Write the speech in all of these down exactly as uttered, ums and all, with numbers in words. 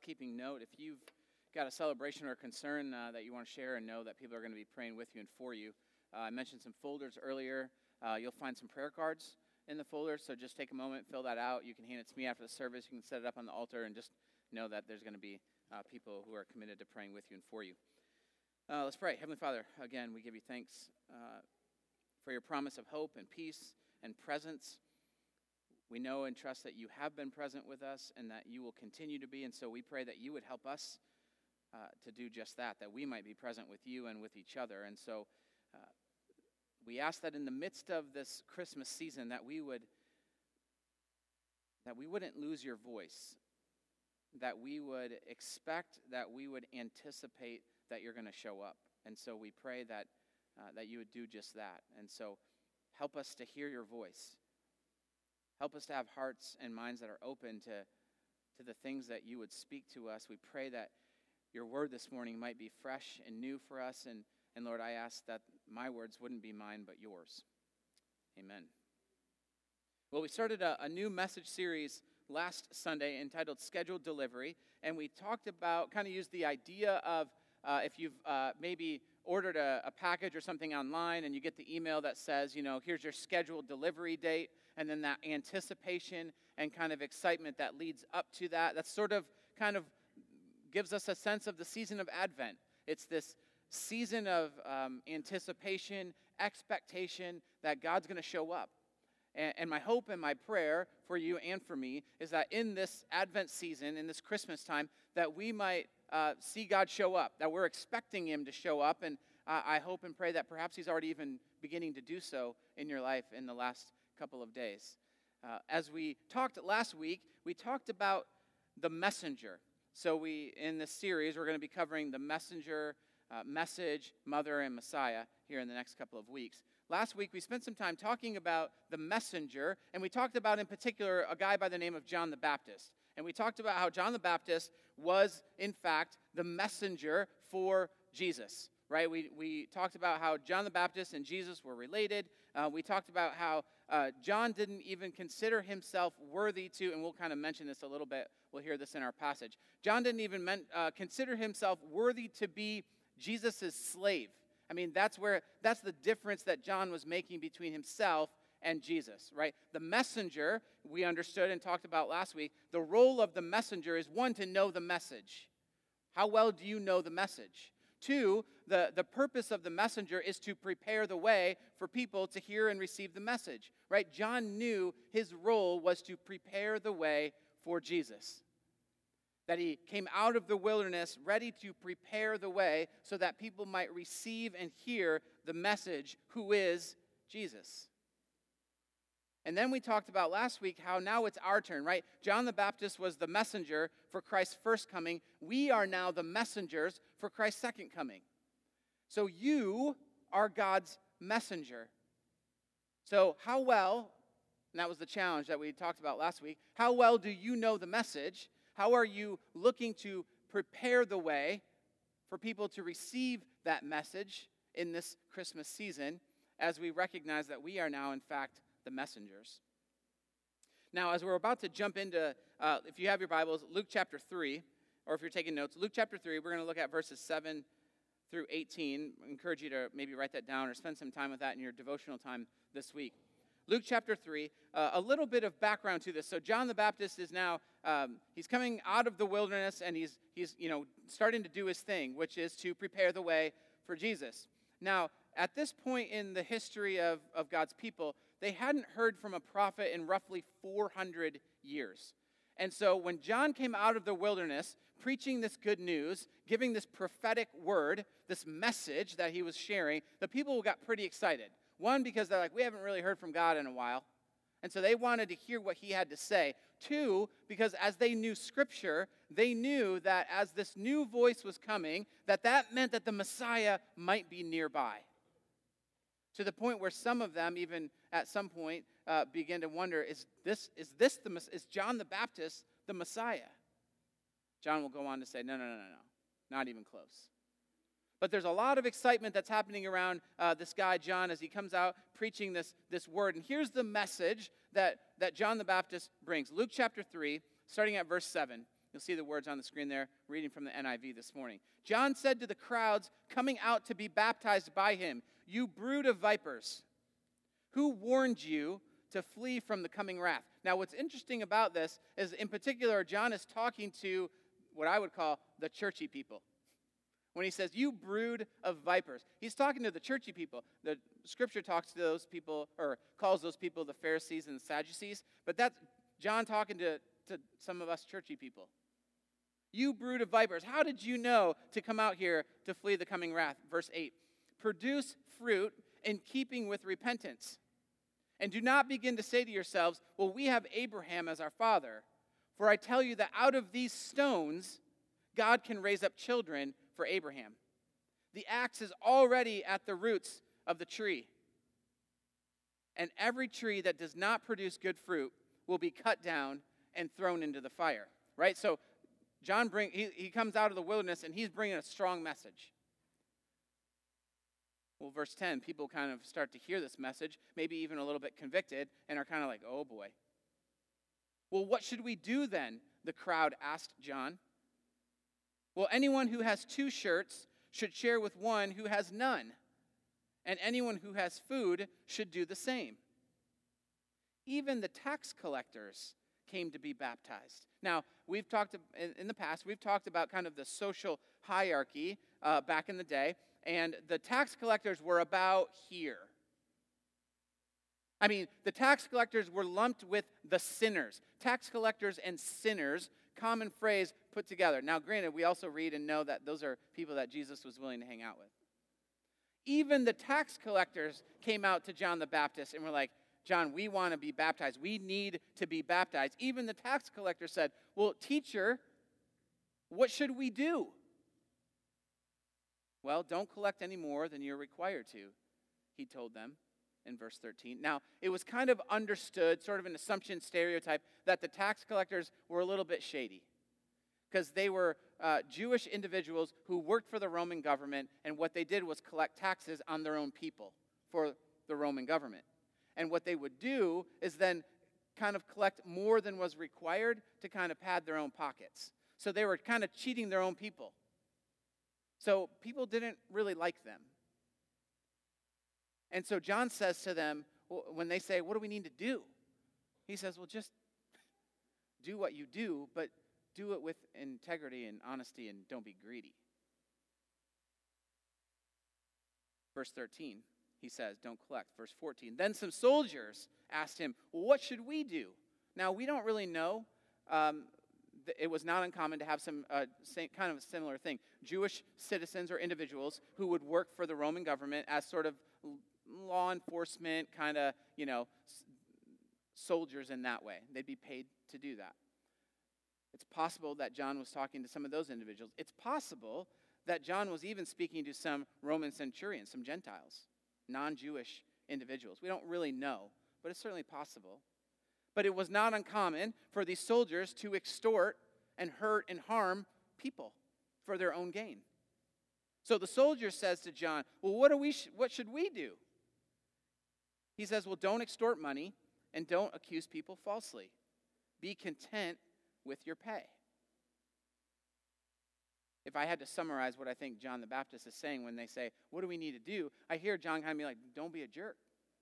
housekeeping note, if you've got a celebration or a concern uh, that you want to share and know that people are going to be praying with you and for you, uh, I mentioned some folders earlier. Uh, you'll find some prayer cards in the folder, so just take a moment, fill that out. You can hand it to me after the service. You can set it up on the altar and just know that there's going to be uh, people who are committed to praying with you and for you. Uh, let's pray. Heavenly Father, again, we give you thanks uh, for your promise of hope and peace and presence. We know and trust that you have been present with us and that you will continue to be, and so we pray that you would help us uh, to do just that, that we might be present with you and with each other. And so uh, we ask that in the midst of this Christmas season that we would, that we wouldn't lose your voice, that we would expect, that we would anticipate that you're going to show up. And so we pray that uh, that you would do just that. And so help us to hear your voice. Help us to have hearts and minds that are open to, to the things that you would speak to us. We pray that your word this morning might be fresh and new for us. And, and Lord, I ask that my words wouldn't be mine, but yours. Amen. Well, we started a, a new message series last Sunday entitled Scheduled Delivery. And we talked about, kind of used the idea of uh, if you've uh, maybe ordered a, a package or something online and you get the email that says, you know, here's your scheduled delivery date, and then that anticipation and kind of excitement that leads up to that, that sort of kind of gives us a sense of the season of Advent. It's this season of um, anticipation, expectation that God's going to show up. And, and my hope and my prayer for you and for me is that in this Advent season, in this Christmas time, that we might uh, see God show up, that we're expecting him to show up. And uh, I hope and pray that perhaps he's already even beginning to do so in your life in the last couple of days. Uh, as we talked last week, we talked about the messenger. So we, in this series, we're going to be covering the messenger, uh, message, mother, and Messiah here in the next couple of weeks. Last week, we spent some time talking about the messenger, and we talked about, in particular, a guy by the name of John the Baptist. And we talked about how John the Baptist was, in fact, the messenger for Jesus, right? We we talked about how John the Baptist and Jesus were related. Uh, we talked about how uh, John didn't even consider himself worthy to, and we'll kind of mention this a little bit. We'll hear this in our passage. John didn't even men, uh, consider himself worthy to be Jesus' slave. I mean, that's where that's the difference that John was making between himself and Jesus, right? The messenger, we understood and talked about last week, the role of the messenger is, one, to know the message. How well do you know the message? Two, the, the purpose of the messenger is to prepare the way for people to hear and receive the message, right? John knew his role was to prepare the way for Jesus. That he came out of the wilderness ready to prepare the way so that people might receive and hear the message, who is Jesus. And then we talked about last week how now it's our turn, right? John the Baptist was the messenger for Christ's first coming. We are now the messengers for Christ's second coming. So you are God's messenger. So how well, and that was the challenge that we talked about last week, how well do you know the message? How are you looking to prepare the way for people to receive that message in this Christmas season as we recognize that we are now, in fact, the messengers? Now, as we're about to jump into, uh, if you have your Bibles, Luke chapter three, or if you're taking notes, Luke chapter three, we're going to look at verses seven through eighteen. I encourage you to maybe write that down or spend some time with that in your devotional time this week. Luke chapter three, uh, a little bit of background to this. So John the Baptist is now, um, he's coming out of the wilderness, and he's, he's, you know, starting to do his thing, which is to prepare the way for Jesus. Now, at this point in the history of, of God's people, they hadn't heard from a prophet in roughly four hundred years. And so when John came out of the wilderness, preaching this good news, giving this prophetic word, this message that he was sharing, the people got pretty excited. One, because they're like, we haven't really heard from God in a while. And so they wanted to hear what he had to say. Two, because as they knew Scripture, they knew that as this new voice was coming, that that meant that the Messiah might be nearby. To the point where some of them, even at some point, uh, began to wonder, is this is this the is John the Baptist the Messiah? John will go on to say, no, no, no, no, no, not even close. But there's a lot of excitement that's happening around uh, this guy, John, as he comes out preaching this, this word. And here's the message that, that John the Baptist brings. Luke chapter three, starting at verse seven. You'll see the words on the screen there, reading from the N I V this morning. John said to the crowds coming out to be baptized by him, "You brood of vipers, who warned you to flee from the coming wrath?" Now, what's interesting about this is, in particular, John is talking to what I would call the churchy people. When he says, "You brood of vipers," he's talking to the churchy people. The scripture talks to those people, or calls those people the Pharisees and the Sadducees, but that's John talking to, to some of us churchy people. "You brood of vipers, how did you know to come out here to flee the coming wrath?" Verse eight, "Produce fruit in keeping with repentance. And do not begin to say to yourselves, 'Well, we have Abraham as our father.' For I tell you that out of these stones, God can raise up children for Abraham. The axe is already at the roots of the tree. And every tree that does not produce good fruit will be cut down and thrown into the fire." Right? So John bring he, he comes out of the wilderness and he's bringing a strong message. Well, verse ten, people kind of start to hear this message, maybe even a little bit convicted, and are kind of like, "Oh boy." "Well, what should we do then?" the crowd asked John. "Well, anyone who has two shirts should share with one who has none, and anyone who has food should do the same. Even the tax collectors came to be baptized." Now, we've talked in the past, we've talked about kind of the social hierarchy uh, back in the day, and the tax collectors were about here. I mean, the tax collectors were lumped with the sinners. Tax collectors and sinners, common phrase put together. Now, granted, we also read and know that those are people that Jesus was willing to hang out with. Even the tax collectors came out to John the Baptist and were like, "John, we want to be baptized. We need to be baptized." Even the tax collector said, "Well, teacher, what should we do?" "Well, don't collect any more than you're required to," he told them in verse thirteen. Now, it was kind of understood, sort of an assumption stereotype, that the tax collectors were a little bit shady because they were uh, Jewish individuals who worked for the Roman government, and what they did was collect taxes on their own people for the Roman government. And what they would do is then kind of collect more than was required to kind of pad their own pockets. So they were kind of cheating their own people. So people didn't really like them. And so John says to them, when they say, "What do we need to do?" He says, "Well, just do what you do, but do it with integrity and honesty, and don't be greedy." Verse thirteen, he says, "Don't collect." Verse fourteen, "Then some soldiers asked him, 'Well, what should we do?'" Now, we don't really know. Um, it was not uncommon to have some uh, same, kind of a similar thing. Jewish citizens or individuals who would work for the Roman government as sort of law enforcement, kind of, you know, soldiers in that way. They'd be paid to do that. It's possible that John was talking to some of those individuals. It's possible that John was even speaking to some Roman centurions, some Gentiles, non-Jewish individuals. We don't really know, but it's certainly possible. But it was not uncommon for these soldiers to extort and hurt and harm people for their own gain. So the soldier says to John, "Well, what do we? Sh- what should we do?" He says, "Well, don't extort money and don't accuse people falsely. Be content with your pay." If I had to summarize what I think John the Baptist is saying when they say, "What do we need to do?" I hear John kind of be like, "Don't be a jerk.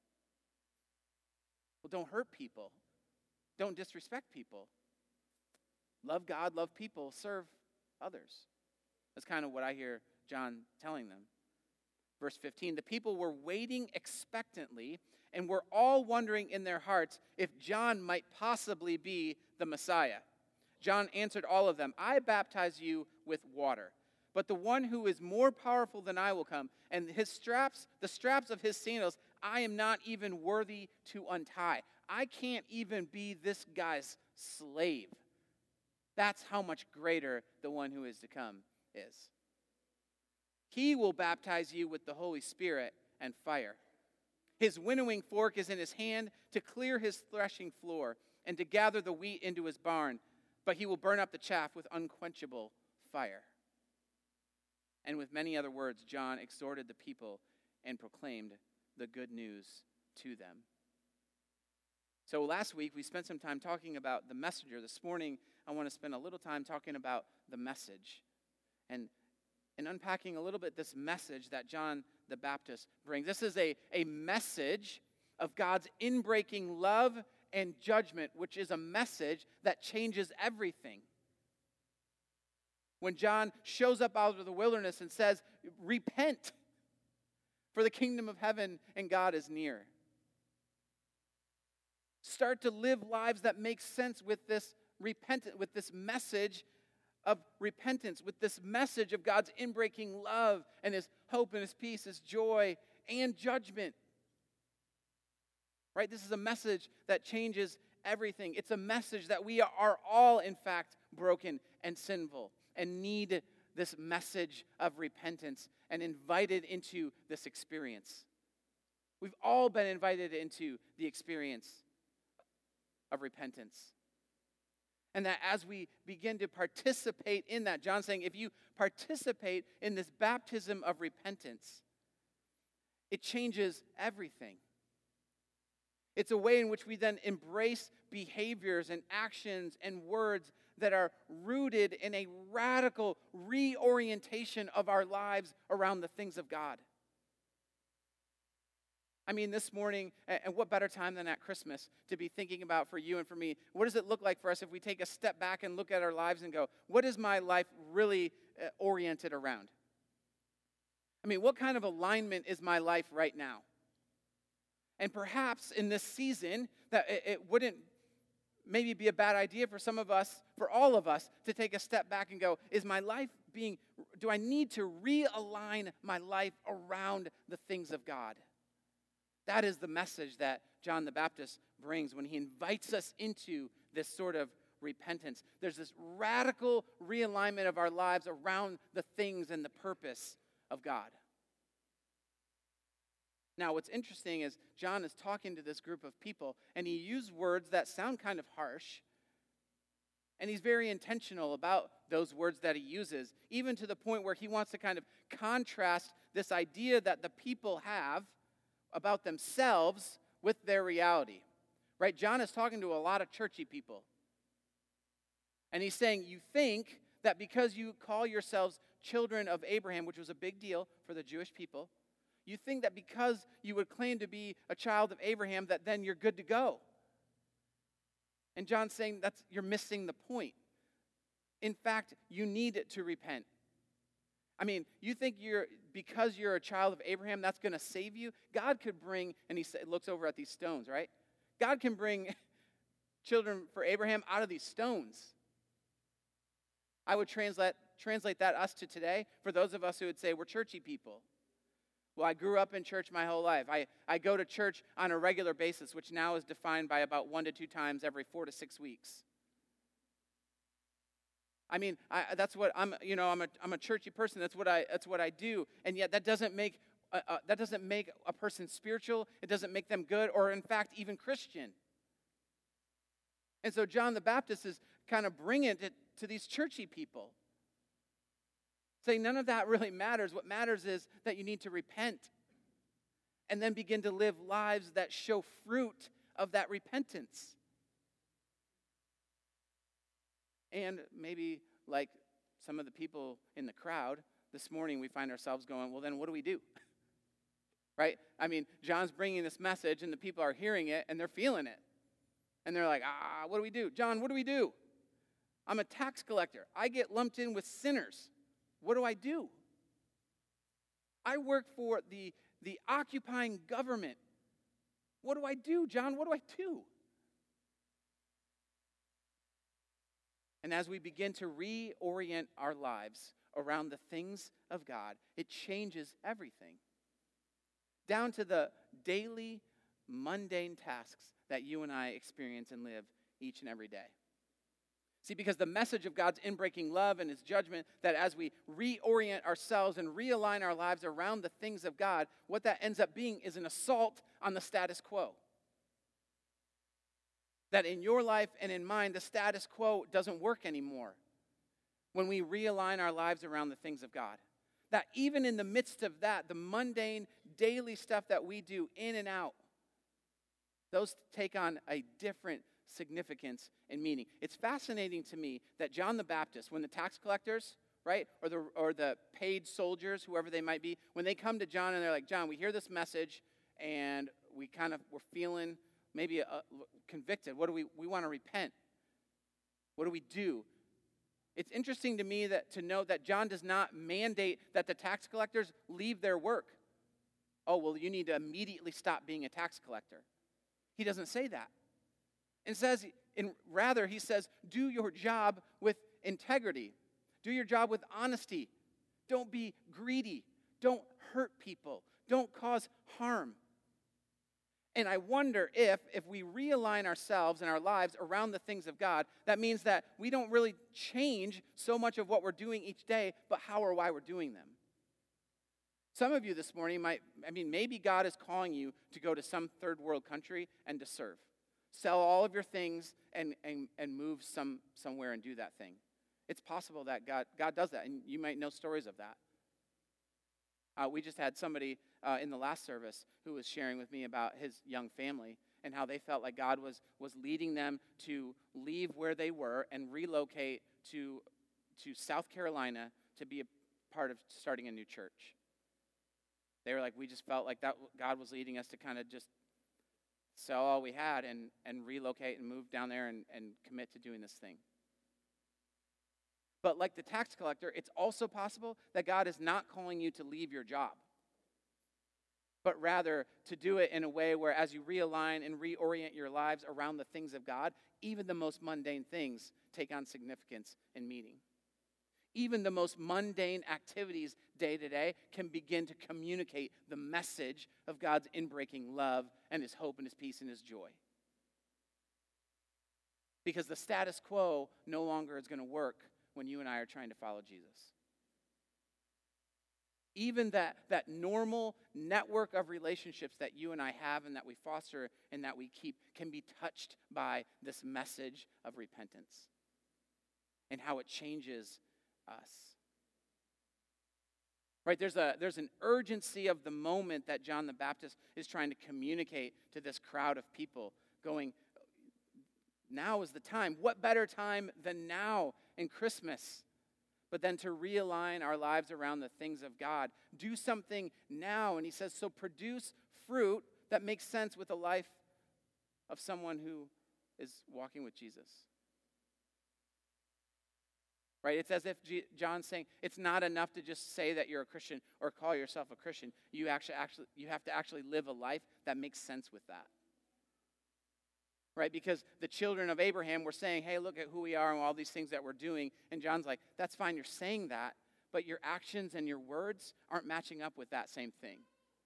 Well, don't hurt people. Don't disrespect people. Love God, love people, serve others." That's kind of what I hear John telling them. Verse fifteen, "The people were waiting expectantly and were all wondering in their hearts if John might possibly be the Messiah. John answered all of them, 'I baptize you with water, but the one who is more powerful than I will come, and his straps, the straps of his sandals, I am not even worthy to untie.'" I can't even be this guy's slave. That's how much greater the one who is to come is. "He will baptize you with the Holy Spirit and fire. His winnowing fork is in his hand to clear his threshing floor and to gather the wheat into his barn, but he will burn up the chaff with unquenchable fire." And with many other words, John exhorted the people and proclaimed the good news to them. So last week, we spent some time talking about the messenger. This morning, I want to spend a little time talking about the message and, and unpacking a little bit this message that John the Baptist brings. This is a, a message of God's inbreaking love and judgment, which is a message that changes everything. When John shows up out of the wilderness and says, repent, for the kingdom of heaven and God is near. Start to live lives that make sense with this repentance, with this message of repentance, with this message of God's inbreaking love and His hope and His peace, His joy and judgment. Right? This is a message that changes everything. It's a message that we are all, in fact, broken and sinful and need this message of repentance and invited into this experience. We've all been invited into the experience of repentance. And that as we begin to participate in that, John's saying, if you participate in this baptism of repentance, it changes everything. It's a way in which we then embrace behaviors and actions and words that are rooted in a radical reorientation of our lives around the things of God. I mean, this morning, and what better time than at Christmas to be thinking about for you and for me, what does it look like for us if we take a step back and look at our lives and go, what is my life really oriented around? I mean, what kind of alignment is my life right now? And perhaps in this season, that it wouldn't maybe be a bad idea for some of us, for all of us, to take a step back and go, is my life being, do I need to realign my life around the things of God? That is the message that John the Baptist brings when he invites us into this sort of repentance. There's this radical realignment of our lives around the things and the purpose of God. Now, what's interesting is John is talking to this group of people, and he used words that sound kind of harsh, and he's very intentional about those words that he uses, even to the point where he wants to kind of contrast this idea that the people have about themselves with their reality. Right? John is talking to a lot of churchy people, and he's saying, you think that because you call yourselves children of Abraham, which was a big deal for the Jewish people, you think that because you would claim to be a child of Abraham, that then you're good to go. And John's saying that's you're missing the point. In fact, you need to repent. I mean, you think you're because you're a child of Abraham, that's going to save you? God could bring, and he looks over at these stones, right? God can bring children for Abraham out of these stones. I would translate translate that us to today for those of us who would say we're churchy people. Well, I grew up in church my whole life. I, I go to church on a regular basis, which now is defined by about one to two times every four to six weeks. I mean, I, that's what I'm. You know, I'm a I'm a churchy person. That's what I that's what I do. And yet, that doesn't make uh, uh, that doesn't make a person spiritual. It doesn't make them good, or in fact, even Christian. And so, John the Baptist is kind of bringing it to these churchy people, saying none of that really matters. What matters is that you need to repent and then begin to live lives that show fruit of that repentance. And maybe like some of the people in the crowd, this morning we find ourselves going, well, then what do we do? Right? I mean, John's bringing this message and the people are hearing it and they're feeling it. And they're like, ah, what do we do? John, what do we do? I'm a tax collector. I get lumped in with sinners. What do I do? I work for the, the occupying government. What do I do, John? What do I do? And as we begin to reorient our lives around the things of God, it changes everything. Down to the daily, mundane tasks that you and I experience and live each and every day. See, because the message of God's inbreaking love and His judgment, that as we reorient ourselves and realign our lives around the things of God, what that ends up being is an assault on the status quo. That in your life and in mine, the status quo doesn't work anymore when we realign our lives around the things of God. That even in the midst of that, the mundane, daily stuff that we do in and out, those take on a different significance and meaning. It's fascinating to me that John the Baptist, when the tax collectors, right, or the or the paid soldiers, whoever they might be, when they come to John and they're like, John, we hear this message and we kind of, we're feeling maybe uh, convicted. What do we, we want to repent. What do we do? It's interesting to me that to note that John does not mandate that the tax collectors leave their work. Oh, well, you need to immediately stop being a tax collector. He doesn't say that. And says, and rather, he says, do your job with integrity. Do your job with honesty. Don't be greedy. Don't hurt people. Don't cause harm. And I wonder if, if we realign ourselves and our lives around the things of God, that means that we don't really change so much of what we're doing each day, but how or why we're doing them. Some of you this morning might, I mean, maybe God is calling you to go to some third world country and to serve. Sell all of your things and, and, and move some somewhere and do that thing. It's possible that God, God does that, and you might know stories of that. Uh, we just had somebody uh, in the last service who was sharing with me about his young family and how they felt like God was, was leading them to leave where they were and relocate to, to South Carolina to be a part of starting a new church. They were like, we just felt like that God was leading us to kind of just sell all we had and, and relocate and move down there and, and commit to doing this thing. But like the tax collector, it's also possible that God is not calling you to leave your job, but rather to do it in a way where as you realign and reorient your lives around the things of God, even the most mundane things take on significance and meaning. Even the most mundane activities day to day can begin to communicate the message of God's inbreaking love and his hope and his peace and his joy. Because the status quo no longer is going to work when you and I are trying to follow Jesus. Even that, that normal network of relationships that you and I have and that we foster and that we keep can be touched by this message of repentance and how it changes us. Right, there's a there's an urgency of the moment that John the Baptist is trying to communicate to this crowd of people, going, now is the time. What better time than now in Christmas? But then to realign our lives around the things of God. Do something now. And he says, so produce fruit that makes sense with the life of someone who is walking with Jesus. Right? It's as if G- John's saying it's not enough to just say that you're a Christian or call yourself a Christian. You actually, actually, you have to actually live a life that makes sense with that. Right? Because the children of Abraham were saying, hey, look at who we are and all these things that we're doing. And John's like, that's fine, you're saying that, but your actions and your words aren't matching up with that same thing.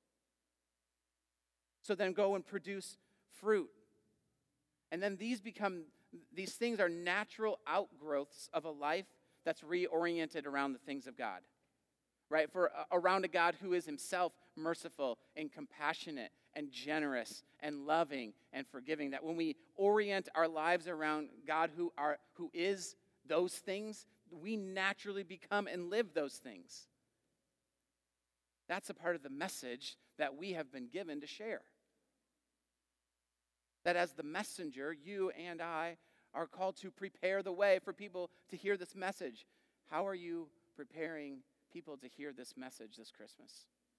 So then go and produce fruit. And then these become, these things are natural outgrowths of a life that's reoriented around the things of God. Right? For uh, around a God who is himself merciful and compassionate and generous and loving and forgiving. That when we orient our lives around God who are who is those things, we naturally become and live those things. That's a part of the message that we have been given to share. That as the messenger, you and I are called to prepare the way for people to hear this message. How are you preparing people to hear this message this Christmas?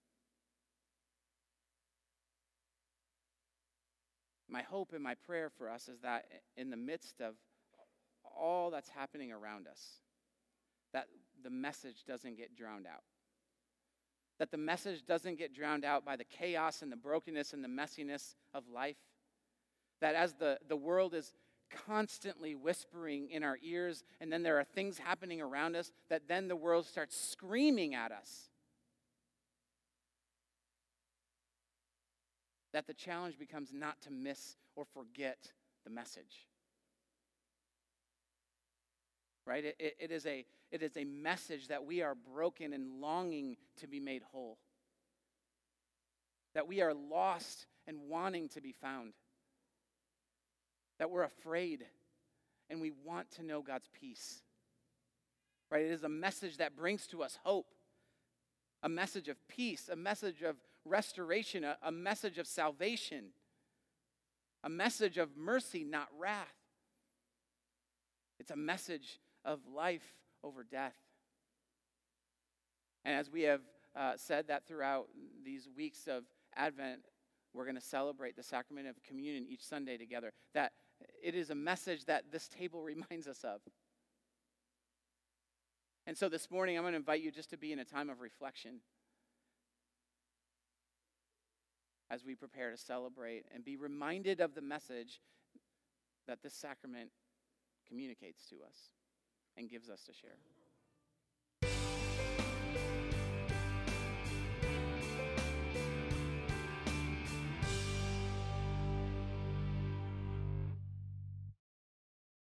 My hope and my prayer for us is that in the midst of all that's happening around us, that the message doesn't get drowned out. That the message doesn't get drowned out by the chaos and the brokenness and the messiness of life. That as the, the world is constantly whispering in our ears, and then there are things happening around us, that then the world starts screaming at us. That the challenge becomes not to miss or forget the message. Right? It, it, it, is a, it is a message that we are broken and longing to be made whole. That we are lost and wanting to be found. That we're afraid and we want to know God's peace. Right? It is a message that brings to us hope. A message of peace, a message of restoration, a, a message of salvation. A message of mercy, not wrath. It's a message of life over death. And as we have uh, said that throughout these weeks of Advent, we're going to celebrate the sacrament of communion each Sunday together. That it is a message that this table reminds us of. And so this morning, I'm going to invite you just to be in a time of reflection as we prepare to celebrate and be reminded of the message that this sacrament communicates to us and gives us to share.